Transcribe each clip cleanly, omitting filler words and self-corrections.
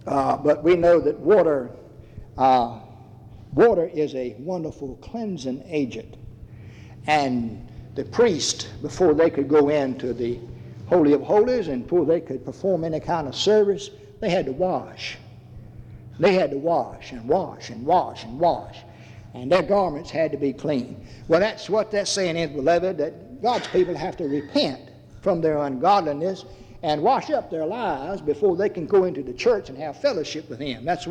But we know that water is a wonderful cleansing agent. And the priest, before they could go into the Holy of Holies and before they could perform any kind of service, they had to wash. They had to wash and wash and wash and wash. And their garments had to be clean. Well, that's what that's saying is, beloved, that God's people have to repent from their ungodliness and wash up their lives before they can go into the church and have fellowship with Him. That's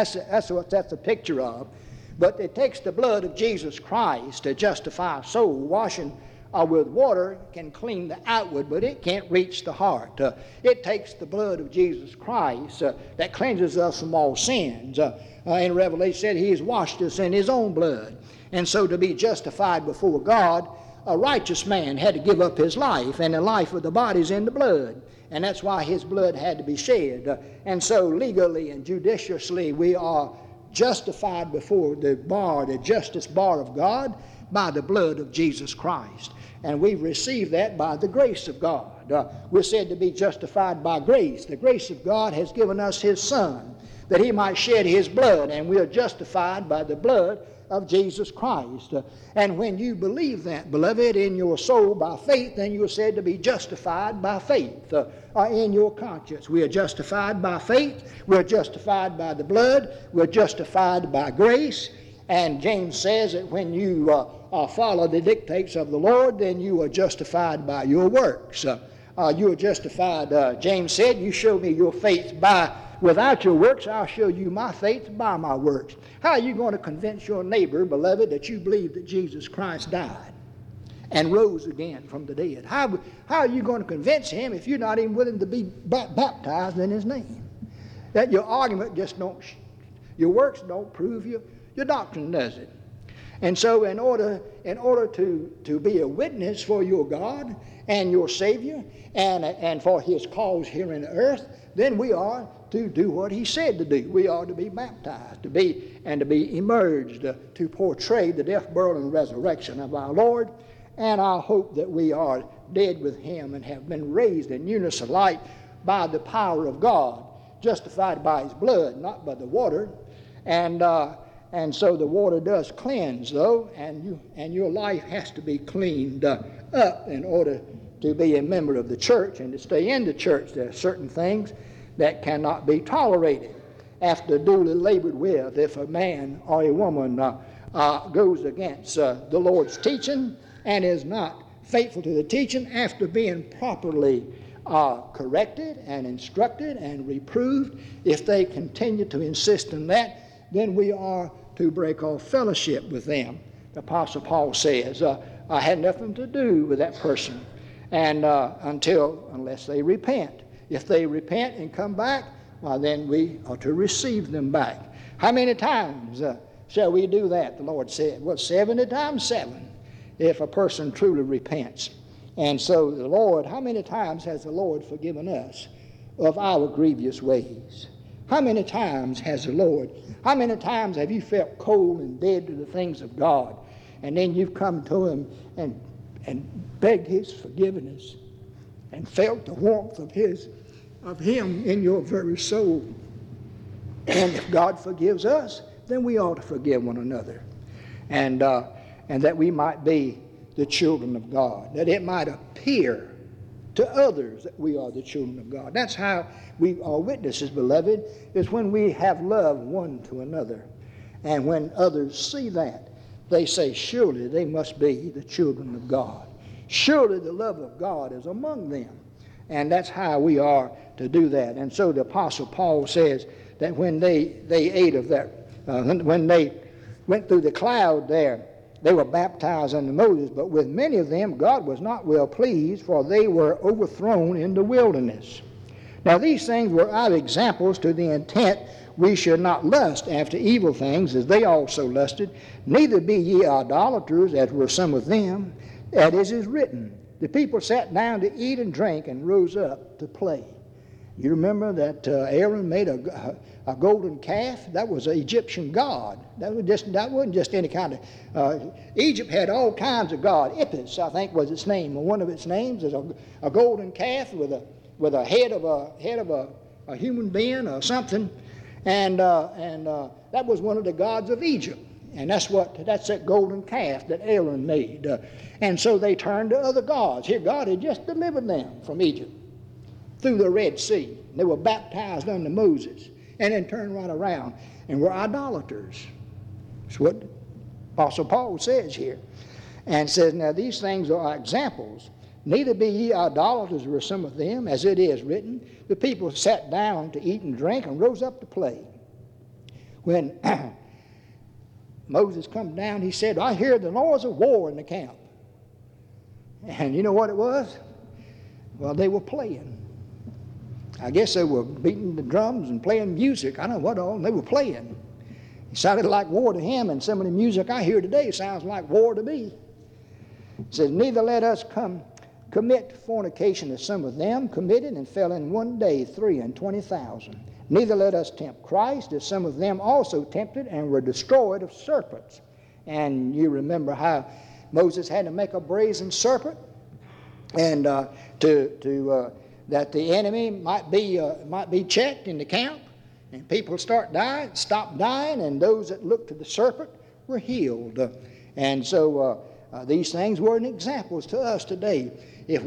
a picture of. But it takes the blood of Jesus Christ to justify a soul. Washing with water can clean the outward, but it can't reach the heart. It takes the blood of Jesus Christ that cleanses us from all sins. In Revelation said He has washed us in His own blood. And so to be justified before God, a righteous man had to give up his life, and the life of the body is in the blood. And that's why His blood had to be shed. And so legally and judiciously we are justified before the justice bar of God by the blood of Jesus Christ. And we've received that by the grace of God. We're said to be justified by grace. The grace of God has given us His Son, that He might shed His blood, and we are justified by the blood of Jesus Christ. And when you believe that, beloved, in your soul by faith, then you are said to be justified by faith in your conscience. We are justified by faith. We're justified by the blood. We're justified by grace. And James says that when you follow the dictates of the Lord, then you are justified by your works. You are justified, James said, you show me your faith without your works, I'll show you my faith by my works. How are you going to convince your neighbor, beloved, that you believe that Jesus Christ died and rose again from the dead? How are you going to convince him if you're not even willing to be baptized in His name? That your argument your works don't prove your doctrine, does it? And so in order to be a witness for your God and your Savior and for His cause here in the earth, then we are to do what He said to do. We are to be baptized, to be immersed, to portray the death, burial, and resurrection of our Lord. And I hope that we are dead with Him and have been raised in newness of life by the power of God, justified by His blood, not by the water. And so the water does cleanse, though, and your life has to be cleaned up in order to be a member of the church and to stay in the church. There are certain things that cannot be tolerated after duly labored with. If a man or a woman goes against the Lord's teaching and is not faithful to the teaching after being properly corrected and instructed and reproved, if they continue to insist on that, then we are to break off fellowship with them. The Apostle Paul says, I had nothing to do with that person and unless they repent. If they repent and come back, then we are to receive them back. How many times shall we do that? The Lord said, 70 times 7 if a person truly repents. And so the Lord, how many times has the Lord forgiven us of our grievous ways? How many times has the Lord, how many times have you felt cold and dead to the things of God, and then you've come to Him and begged His forgiveness and felt the warmth of Him in your very soul? And if God forgives us, then we ought to forgive one another, and that we might be the children of God, that it might appear to others that we are the children of God. That's how we are witnesses, beloved, is when we have love one to another. And when others see that, they say, surely they must be the children of God. Surely the love of God is among them. And that's how we are to do that. And so the Apostle Paul says that when they ate of that, when they went through the cloud there, they were baptized unto Moses, but with many of them God was not well pleased, for they were overthrown in the wilderness. Now these things were our examples to the intent we should not lust after evil things, as they also lusted. Neither be ye idolaters, as were some of them. As is written, the people sat down to eat and drink and rose up to play. You remember that Aaron made a golden calf? That was an Egyptian god. That wasn't just any kind of... Egypt had all kinds of gods. Apis, I think, was its name. One of its names is a golden calf with a head of a human being or something, and that was one of the gods of Egypt. And that's that golden calf that Aaron made. And so they turned to other gods. Here, God had just delivered them from Egypt through the Red Sea. They were baptized under Moses and then turned right around and were idolaters. That's what Apostle Paul says here. And says, now these things are examples. Neither be ye idolaters were some of them, as it is written, the people sat down to eat and drink and rose up to play. When Moses come down, he said, I hear the noise of war in the camp. And you know what it was? Well, they were playing. I guess they were beating the drums and playing music. I don't know what all. They were playing. It sounded like war to him, and some of the music I hear today sounds like war to me. It says, neither let us commit fornication as some of them committed and fell in one day 23,000. Neither let us tempt Christ as some of them also tempted and were destroyed of serpents. And you remember how Moses had to make a brazen serpent, and that the enemy might be checked in the camp, and people stop dying, and those that looked to the serpent were healed. And so these things were an examples to us today. If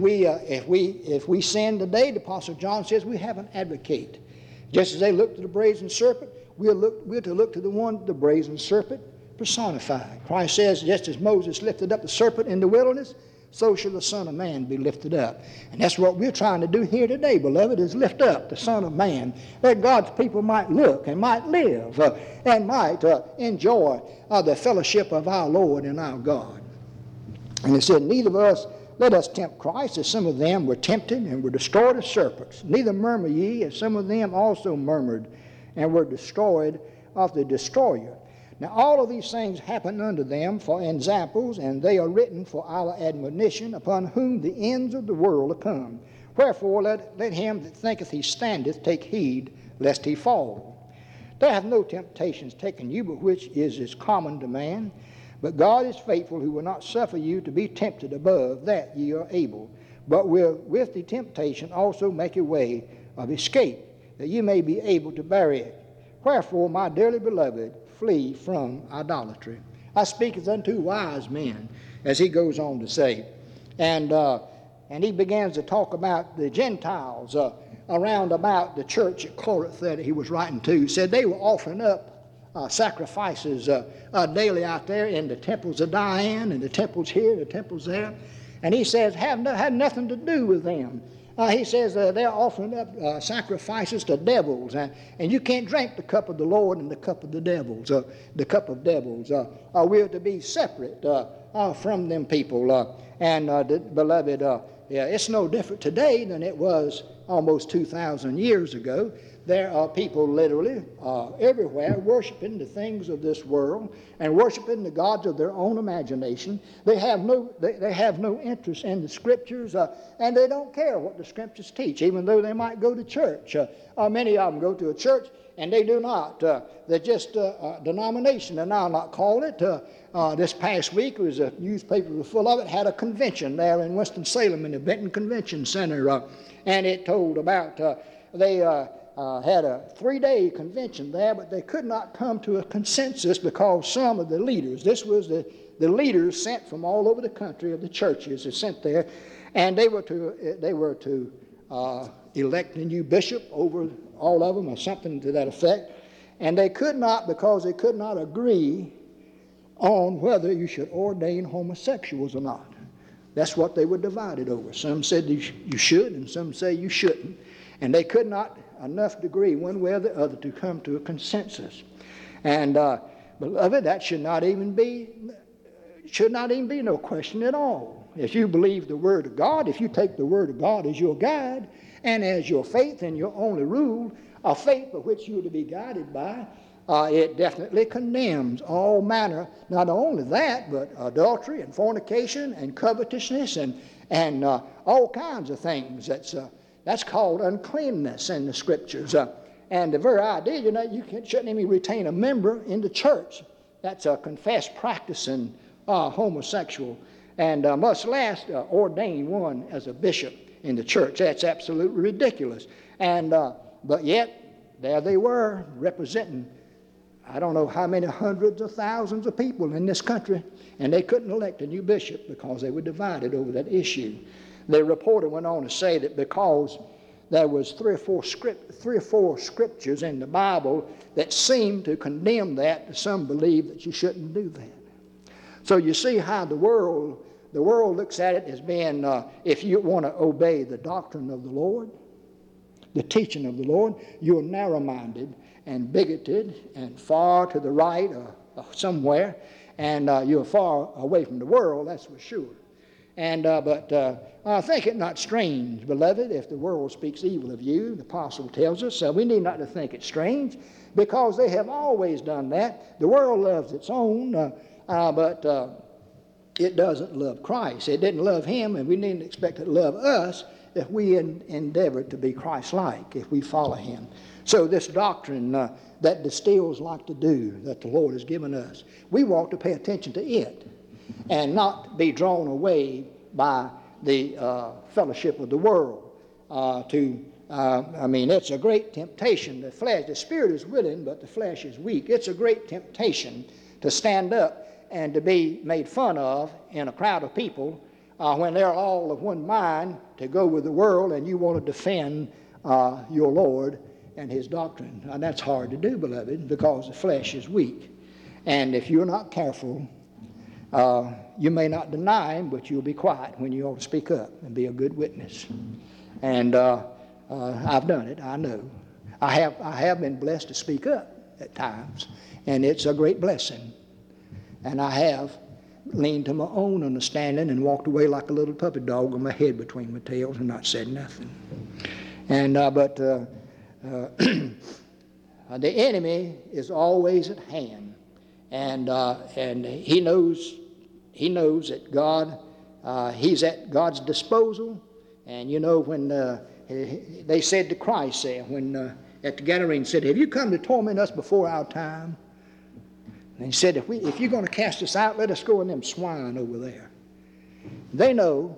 we sin today, the Apostle John says we have an advocate. Just as they looked to the brazen serpent, we're to look to the brazen serpent personified. Christ says, just as Moses lifted up the serpent in the wilderness, so shall the Son of Man be lifted up. And that's what we're trying to do here today, beloved, is lift up the Son of Man, that God's people might look and might live and might enjoy the fellowship of our Lord and our God. And it said, neither of us let us tempt Christ, as some of them were tempted and were destroyed of serpents. Neither murmur ye, as some of them also murmured and were destroyed of the destroyer. Now all of these things happen unto them for examples, and they are written for our admonition, upon whom the ends of the world are come. Wherefore let him that thinketh he standeth take heed, lest he fall. There have no temptations taken you, but which is common to man. But God is faithful, who will not suffer you to be tempted above that ye are able, but will with the temptation also make a way of escape, that ye may be able to bear it. Wherefore, my dearly beloved, flee from idolatry. I speak as unto wise men, as he goes on to say. And he begins to talk about the Gentiles around about the church at Corinth that he was writing to. He said they were offering up sacrifices daily out there in the temples of Diane and the temples here, the temples there. And he says, had nothing to do with them. He says they're offering up sacrifices to devils, and you can't drink the cup of the Lord and the cup of the devils, the cup of devils. We're to be separate from them people. Beloved, it's no different today than it was almost 2,000 years ago. There are people literally everywhere worshiping the things of this world and worshiping the gods of their own imagination. They have no interest in the Scriptures, and they don't care what the Scriptures teach, even though they might go to church. Many of them go to a church and they do not. They're just a denomination, and I'll not call it. This past week, it was a newspaper was full of it, had a convention there in Winston-Salem in the Benton Convention Center, and it told about they had a 3-day convention there, but they could not come to a consensus because some of the leaders, this was the leaders sent from all over the country of the churches, are sent there, and they were to elect a new bishop over all of them or something to that effect, and they could not, because they could not agree on whether you should ordain homosexuals or not. That's what they were divided over. Some said you should, and some say you shouldn't, and they could not enough degree one way or the other to come to a consensus. And beloved, that should not even be no question at all. If you believe the Word of God, if you take the Word of God as your guide and as your faith and your only rule, a faith by which you are to be guided by, it definitely condemns all manner, not only that, but adultery and fornication and covetousness and all kinds of things. That's called uncleanness in the Scriptures. And the very idea, you shouldn't even retain a member in the church that's a confessed practicing homosexual, and much less ordain one as a bishop in the church. That's absolutely ridiculous. And But yet, there they were, representing I don't know how many hundreds of thousands of people in this country, and they couldn't elect a new bishop because they were divided over that issue. The reporter went on to say that because there was three or four scriptures in the Bible that seemed to condemn that, some believe that you shouldn't do that. So you see how the world looks at it as being, if you want to obey the doctrine of the Lord, the teaching of the Lord, you're narrow-minded and bigoted and far to the right or somewhere, and you're far away from the world, that's for sure. But I think it not strange, beloved, if the world speaks evil of you, the apostle tells us. We need not to think it strange, because they have always done that. The world loves its own, but it doesn't love Christ. It didn't love him, and we needn't expect it to love us if we endeavor to be Christ-like, if we follow him. So this doctrine that distills like to do, that the Lord has given us, we want to pay attention to it and not be drawn away by the fellowship of the world. It's a great temptation. The spirit is willing, but the flesh is weak. It's a great temptation to stand up and to be made fun of in a crowd of people when they're all of one mind to go with the world, and you want to defend your Lord and his doctrine. And that's hard to do, beloved, because the flesh is weak. And if you're not careful, you may not deny him, but you'll be quiet when you ought to speak up and be a good witness. And I've done it, I know. I have been blessed to speak up at times, and it's a great blessing. And I have leaned to my own understanding and walked away like a little puppy dog with my head between my tails and not said nothing. And the enemy is always at hand, and he knows that God, he's at God's disposal. And you know, when they said to Christ there, when at the Gadarene, said, "Have you come to torment us before our time?" And he said, if you're going to cast us out, let us go in them swine over there. They know.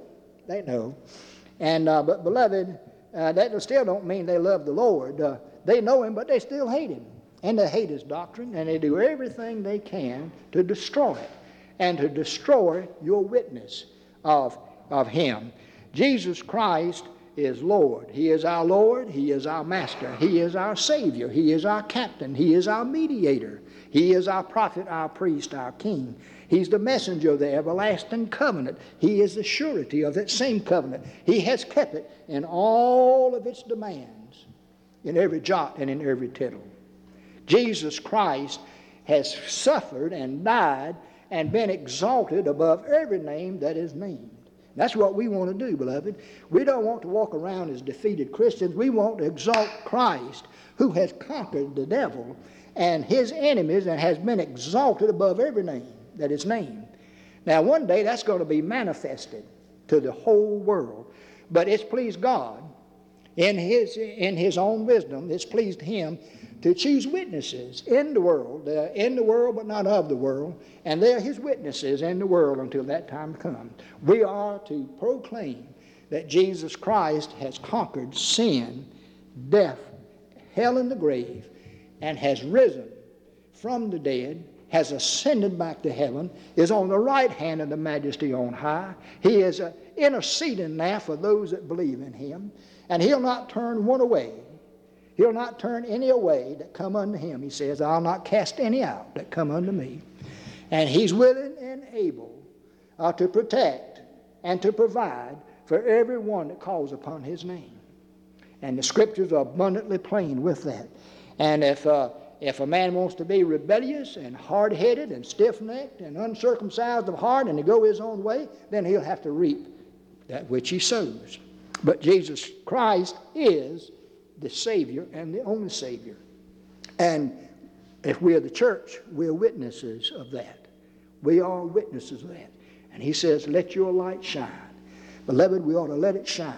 And but beloved, that still don't mean they love the Lord. They know him, but they still hate him. And they hate his doctrine, and they do everything they can to destroy it and to destroy your witness of him. Jesus Christ is Lord. He is our Lord. He is our Master. He is our Savior. He is our Captain. He is our mediator. He is our prophet, our priest, our king. He's the messenger of the everlasting covenant. He is the surety of that same covenant. He has kept it in all of its demands, in every jot and in every tittle. Jesus Christ has suffered and died and been exalted above every name that is named. That's what we want to do, beloved. We don't want to walk around as defeated Christians. We want to exalt Christ, who has conquered the devil and his enemies and has been exalted above every name that is named. Now, one day that's going to be manifested to the whole world. But it's pleased God, in his own wisdom, it's pleased him to choose witnesses in the world. They're in the world, but not of the world. And they're his witnesses in the world until that time comes. We are to proclaim that Jesus Christ has conquered sin, death, hell, and the grave, and has risen from the dead, has ascended back to heaven, is on the right hand of the Majesty on high. He is interceding now for those that believe in him, and he'll not turn one away. He'll not turn any away that come unto him. He says, I'll not cast any out that come unto me. And he's willing and able to protect and to provide for everyone that calls upon his name. And the scriptures are abundantly plain with that. And if a man wants to be rebellious and hard-headed and stiff-necked and uncircumcised of heart and to go his own way, then he'll have to reap that which he sows. But Jesus Christ is the Savior and the only Savior. And if we are the church, we are witnesses of that. We are witnesses of that. And he says, let your light shine. Beloved, we ought to let it shine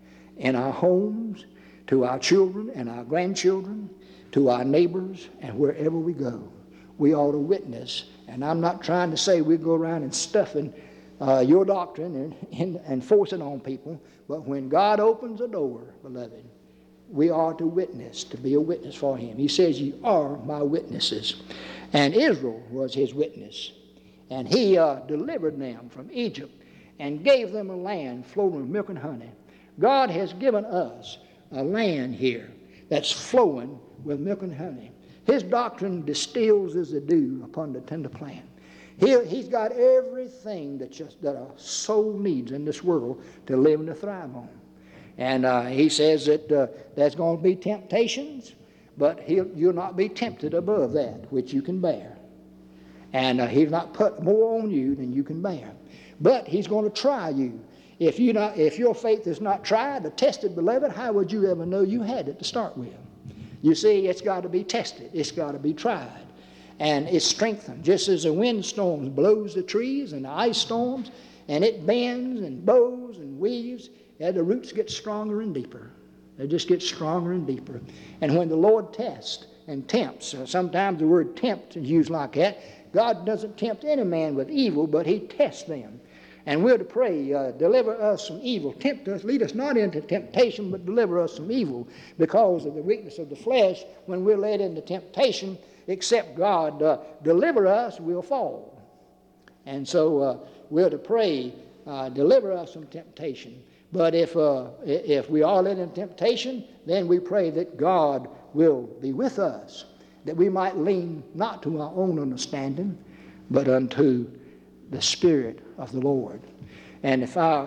in our homes, to our children and our grandchildren, to our neighbors, and wherever we go. We ought to witness. And I'm not trying to say we go around and stuffing your doctrine and force it on people. But when God opens a door, beloved, we are to witness, to be a witness for him. He says, "You are my witnesses." And Israel was his witness. And he delivered them from Egypt and gave them a land flowing with milk and honey. God has given us a land here that's flowing with milk and honey. His doctrine distills as the dew upon the tender plant. He's got everything that a soul needs in this world to live and to thrive on. And he says that there's going to be temptations, but you'll not be tempted above that which you can bear. And he'll not put more on you than you can bear. But he's going to try you. If your faith is not tried or tested, beloved, how would you ever know you had it to start with? You see, it's got to be tested. It's got to be tried. And it's strengthened. Just as the windstorms blows the trees and the ice storms, and it bends and bows and weaves, the roots get stronger and deeper. They just get stronger and deeper. And when the Lord tests and tempts, sometimes the word tempt is used like that. God doesn't tempt any man with evil, but he tests them. And we're to pray, deliver us from evil. Tempt us, lead us not into temptation, but deliver us from evil. Because of the weakness of the flesh, when we're led into temptation, except God deliver us, we'll fall. And so we're to pray, deliver us from temptation. But if we are led into temptation, then we pray that God will be with us, that we might lean not to our own understanding, but unto the Spirit of the Lord. And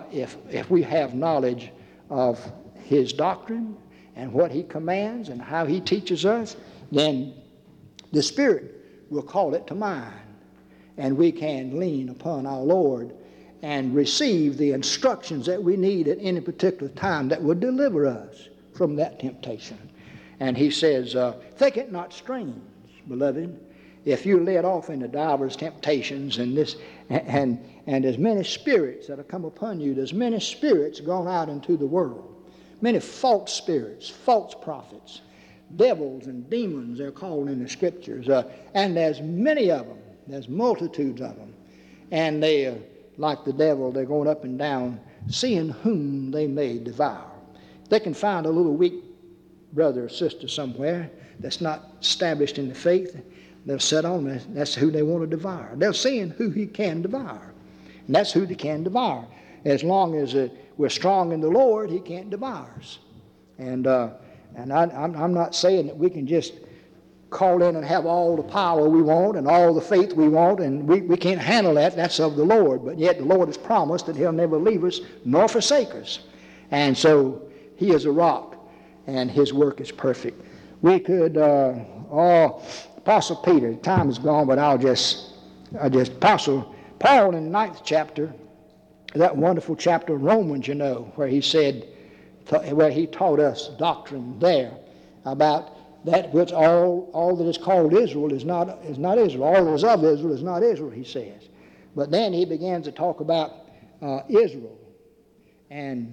if we have knowledge of his doctrine and what he commands and how he teaches us, then the Spirit will call it to mind, and we can lean upon our Lord and receive the instructions that we need at any particular time that will deliver us from that temptation. And he says, think it not strange, beloved, if you're led off into divers temptations and there's many spirits that have come upon you. There's many spirits gone out into the world. Many false spirits, false prophets, devils and demons, they're called in the scriptures. And there's many of them. There's multitudes of them. And they, like the devil, they're going up and down, seeing whom they may devour. They can find a little weak brother or sister somewhere that's not established in the faith. They'll set on that's who they want to devour. They're seeing who he can devour. And that's who they can devour. As long as we're strong in the Lord, he can't devour us. And I'm not saying that we can just call in and have all the power we want and all the faith we want, and we can't handle that. That's of the Lord. But yet the Lord has promised that he'll never leave us nor forsake us. And so he is a rock, and his work is perfect. We could, Apostle Peter, time is gone, but Apostle Paul in the 9th chapter, that wonderful chapter of Romans, where he said, where he taught us doctrine there about that which all that is called Israel is not Israel. All that is of Israel is not Israel, he says. But then he begins to talk about Israel, and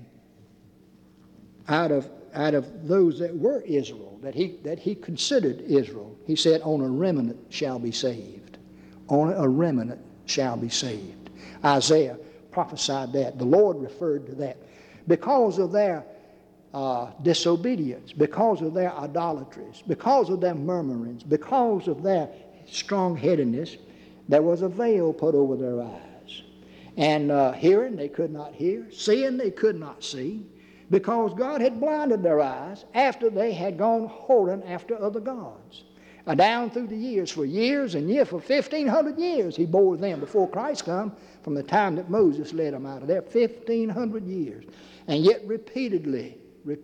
out of those that were Israel, that he considered Israel, he said, "On a remnant shall be saved." On a remnant shall be saved. Isaiah prophesied that. The Lord referred to that. Because of their disobedience, because of their idolatries, because of their murmurings, because of their strong-headedness, there was a veil put over their eyes. And hearing they could not hear, seeing they could not see, because God had blinded their eyes after they had gone whoring after other gods. Down through the years, for 1,500 years, he bore them before Christ come, from the time that Moses led them out of there, 1,500 years. And yet repeatedly,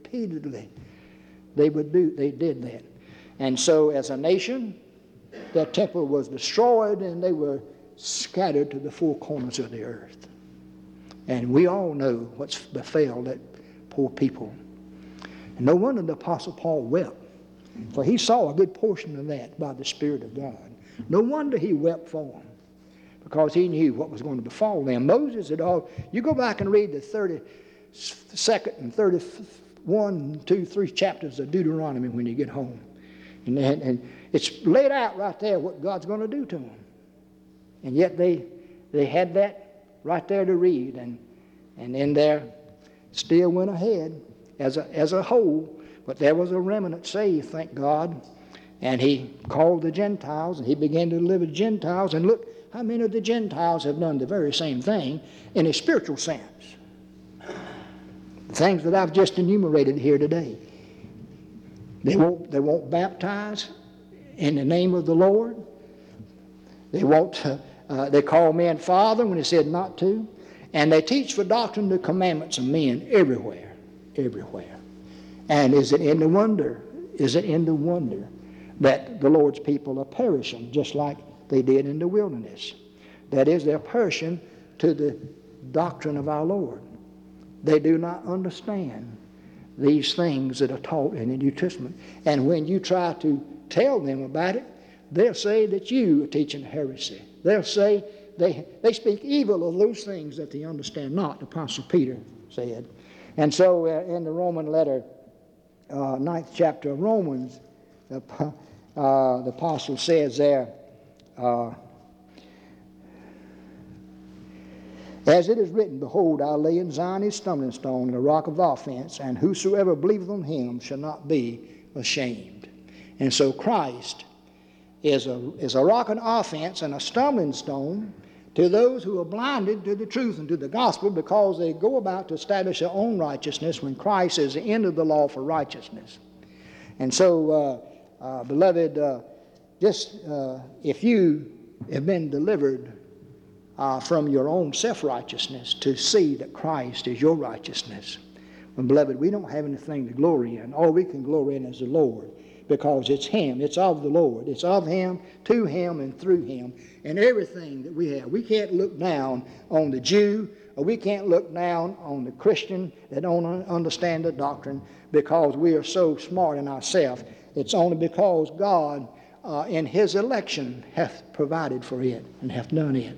they did that. And so as a nation, their temple was destroyed and they were scattered to the four corners of the earth. And we all know what's befell that poor people. And no wonder the Apostle Paul wept, for he saw a good portion of that by the Spirit of God. No wonder he wept for them, because he knew what was going to befall them. Moses had all, you go back and read the 32nd and 31, 2, 3 chapters of Deuteronomy when you get home. And it's laid out right there what God's going to do to them. And yet they had that right there to read, and in there still went ahead as a whole. But there was a remnant saved, thank God. And he called the Gentiles, and he began to deliver the Gentiles. And look how many of the Gentiles have done the very same thing in a spiritual sense. The things that I've just enumerated here today. They won't baptize in the name of the Lord. They call men father when he said not to. And they teach the doctrine, the commandments of men everywhere, everywhere. And is it any wonder that the Lord's people are perishing just like they did in the wilderness? That is, they're perishing to the doctrine of our Lord. They do not understand these things that are taught in the New Testament. And when you try to tell them about it, they'll say that you are teaching heresy. They'll say they speak evil of those things that they understand not, the Apostle Peter said. And so in the Roman letter, 9th chapter of Romans, the Apostle says there, as it is written, behold, I lay in Zion a stumbling stone and a rock of offense, and whosoever believeth on him shall not be ashamed. And so Christ is a rock of offense and a stumbling stone to those who are blinded to the truth and to the gospel, because they go about to establish their own righteousness when Christ is the end of the law for righteousness. And so, beloved, if you have been delivered from your own self-righteousness to see that Christ is your righteousness, well, beloved, we don't have anything to glory in. All we can glory in is the Lord, because it's Him. It's of the Lord. It's of Him, to Him, and through Him. And everything that we have. We can't look down on the Jew, or we can't look down on the Christian that don't understand the doctrine because we are so smart in ourselves. It's only because God, in His election, hath provided for it and hath done it.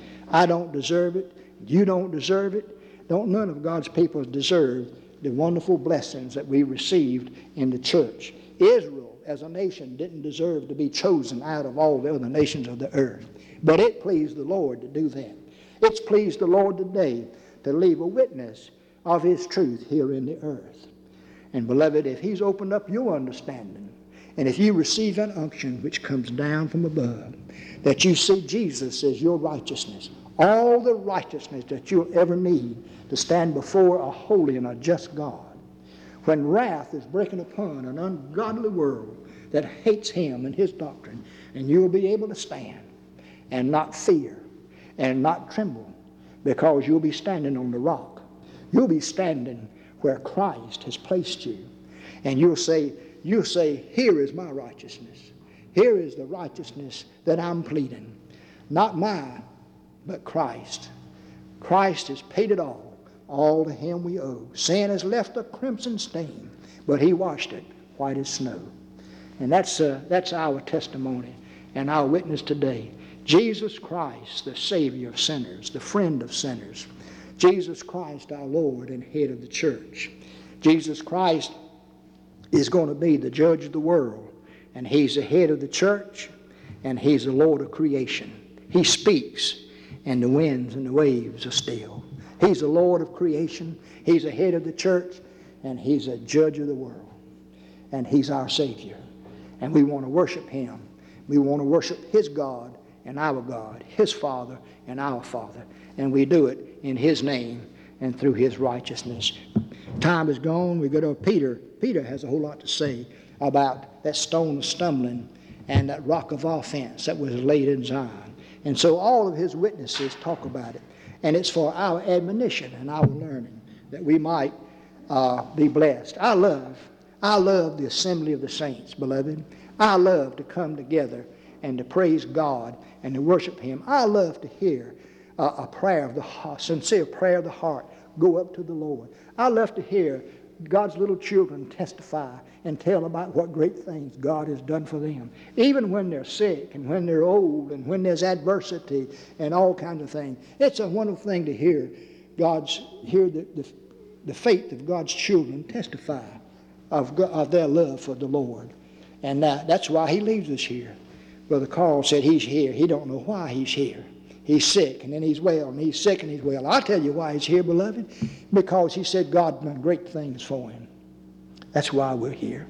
I don't deserve it. You don't deserve it. Don't none of God's people deserve the wonderful blessings that we received in the church. Israel, as a nation, didn't deserve to be chosen out of all the other nations of the earth. But it pleased the Lord to do that. It's pleased the Lord today to leave a witness of His truth here in the earth. And beloved, if He's opened up your understanding, and if you receive that unction which comes down from above, that you see Jesus as your righteousness, all the righteousness that you'll ever need to stand before a holy and a just God, when wrath is breaking upon an ungodly world that hates Him and His doctrine, and you'll be able to stand and not fear and not tremble, because you'll be standing on the rock. You'll be standing where Christ has placed you. And you'll say, here is my righteousness. Here is the righteousness that I'm pleading. Not mine, but Christ. Christ has paid it all. All to Him we owe. Sin has left a crimson stain, but He washed it white as snow. And that's our testimony and our witness today. Jesus Christ, the Savior of sinners, the friend of sinners. Jesus Christ, our Lord and head of the church. Jesus Christ is going to be the judge of the world, and He's the head of the church, and He's the Lord of creation. He speaks, and the winds and the waves are still. He's the Lord of creation. He's the head of the church, and He's a judge of the world. And He's our Savior. And we want to worship Him. We want to worship His God and our God, His Father and our Father. And we do it in His name and through His righteousness. Time is gone. We go to Peter. Peter has a whole lot to say about that stone of stumbling and that rock of offense that was laid in Zion. And so all of his witnesses talk about it. And it's for our admonition and our learning that we might be blessed. I love the assembly of the saints, beloved. I love to come together and to praise God and to worship Him. I love to hear a prayer of the heart, sincere prayer of the heart, go up to the Lord. I love to hear God's little children testify and tell about what great things God has done for them. Even when they're sick and when they're old and when there's adversity and all kinds of things. It's a wonderful thing to hear the faith of God's children testify of their love for the Lord. And that's why He leaves us here. Brother Carl said he's here. He don't know why he's here. He's sick, and then he's well, and he's sick, and he's well. I'll tell you why he's here, beloved. Because he said God done great things for him. That's why we're here.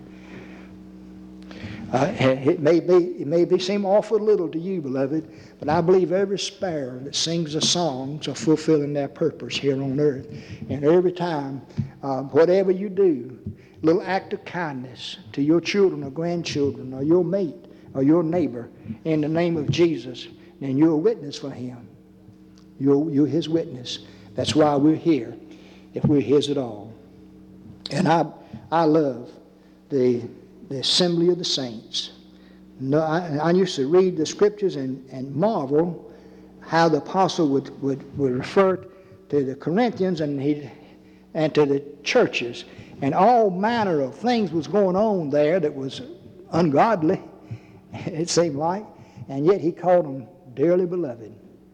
It may seem awful little to you, beloved, but I believe every sparrow that sings the songs are fulfilling their purpose here on earth. And every time, whatever you do, a little act of kindness to your children or grandchildren or your mate or your neighbor in the name of Jesus, then you're a witness for him. You're his witness. That's why we're here, if we're his at all. And I love the assembly of the saints. No, I used to read the scriptures and marvel how the apostle would refer to the Corinthians and to the churches. And all manner of things was going on there that was ungodly, it seemed like. And yet he called them dearly beloved.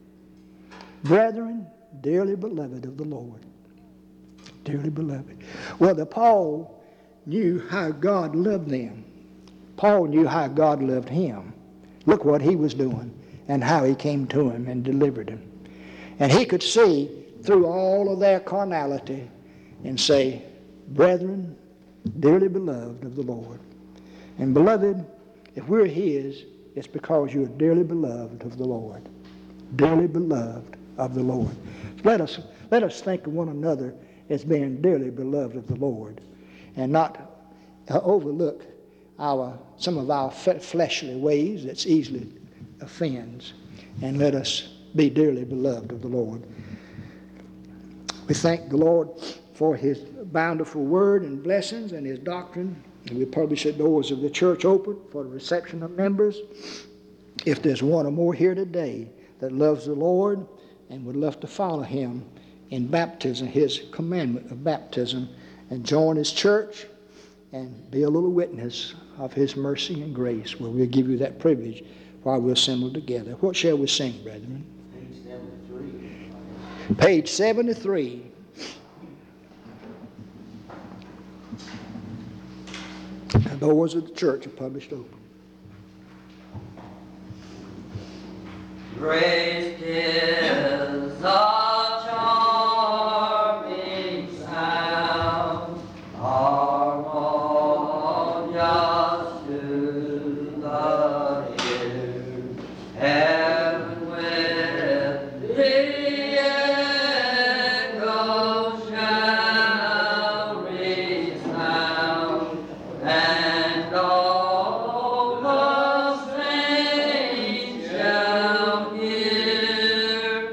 Brethren, dearly beloved of the Lord. Dearly beloved. Well, Paul knew how God loved them. Paul knew how God loved him. Look what he was doing and how he came to him and delivered him. And he could see through all of their carnality and say, brethren, dearly beloved of the Lord. And beloved, if we're his, it's because you're dearly beloved of the Lord. Dearly beloved of the Lord. So let us think of one another as being dearly beloved of the Lord, and not overlook some of our fleshly ways that easily offends, and let us be dearly beloved of the Lord. We thank the Lord for his bountiful word and blessings and his doctrine. And we publish the doors of the church open for the reception of members. If there's one or more here today that loves the Lord and would love to follow him in baptism, his commandment of baptism, and join his church and be a little witness of his mercy and grace, well, we'll give you that privilege while we're assembled together. What shall we sing, brethren? Page 73. Page 73. The doors of the church are published open. Grace is a charming sound, harmonious to the ear. Heaven with the echoes shall resound, and all the saints shall hear.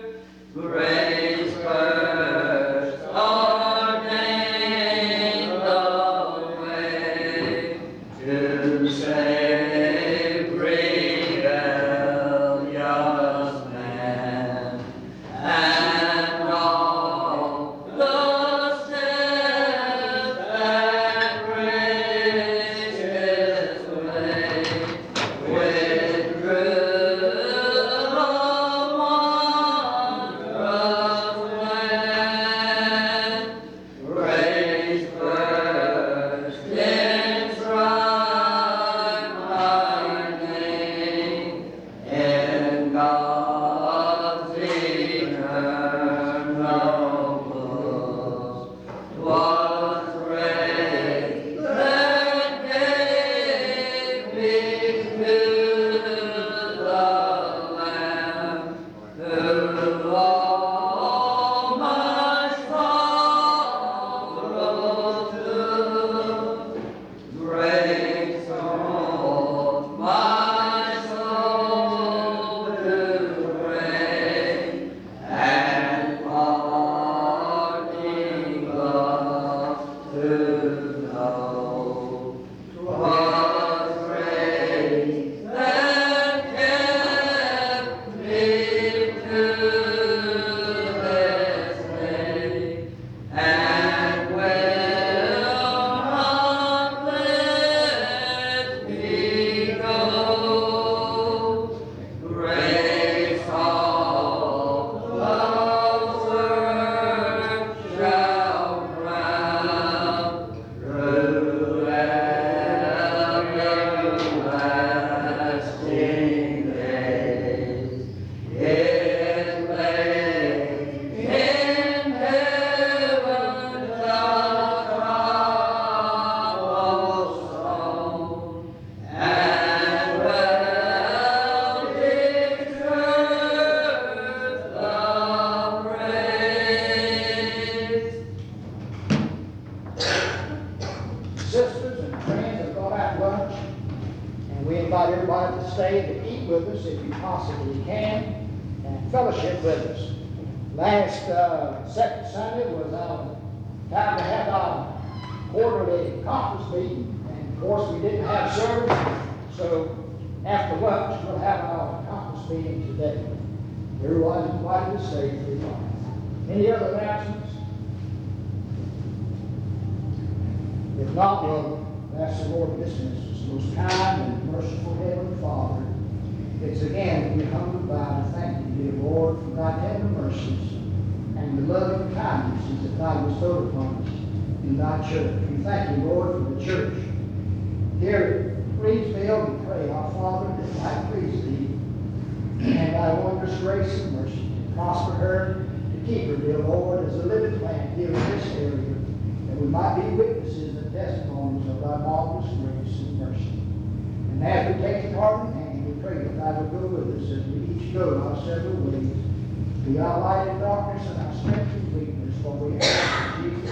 And we invite everybody to stay and to eat with us if you possibly can, and fellowship with us. Last second Sunday was our time to have our quarterly conference meeting, and of course we didn't have service, so after lunch we'll have our conference meeting today. Everyone's invited to stay for the lunch. Any other announcements? If not, we'll ask the Lord to dismiss us. Most kind and merciful Heavenly Father, it's again we humbly bow to thank you, dear Lord, for thy tender mercies and the loving kindnesses that thou bestowed upon us in thy church. We thank you, Lord, for the church. Here at Greensville, we pray, our Father, that thy please thee, and thy wondrous grace and mercy to prosper her, to keep her, dear Lord, as a living plant here in this area, that we might be witnesses and testimonies of thy marvelous grace and mercy. And as we take the heart in hand, we pray that thou would go with us as we each go our several ways. Be our light in darkness and our strength in weakness, for we ask in Jesus'